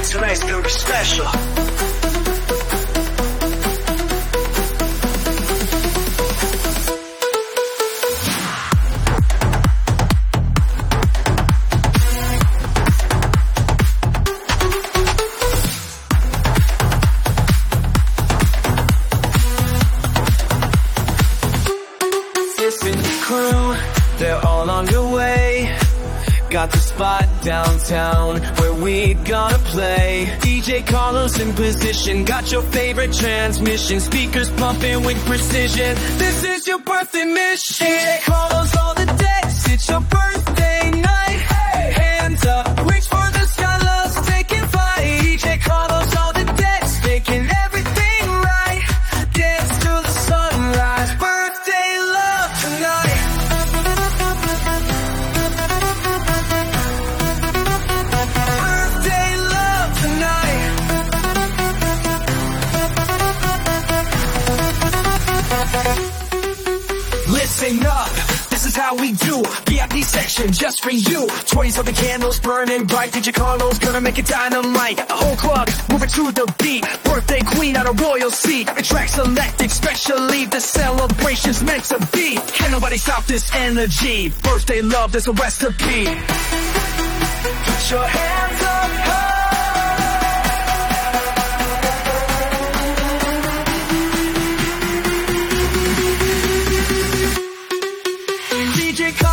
Tonight's gonna be special. Crew, they're all on your way. Got the spot downtown where we gonna play. DJ Carlos in position, got your favorite transmission, speakers pumping with precision. This is your birthday mission. DJ Carlos all the decks, it's your birthday night. Hey, hands up, reach for the sky, love's taking flight. DJ Carlos all the decks, making everything right. Dance to the sunrise, birthday love tonight. Listen up, this is how we do. VIP section just for you. 20-something candles burning bright. DJ Carlos gonna make it dynamite. The whole club moving to the beat. Birthday queen on a royal seat. The track selected specially. The celebration's meant to be. Can't nobody stop this energy. Birthday love, there's a recipe. Put your hands up high. DJ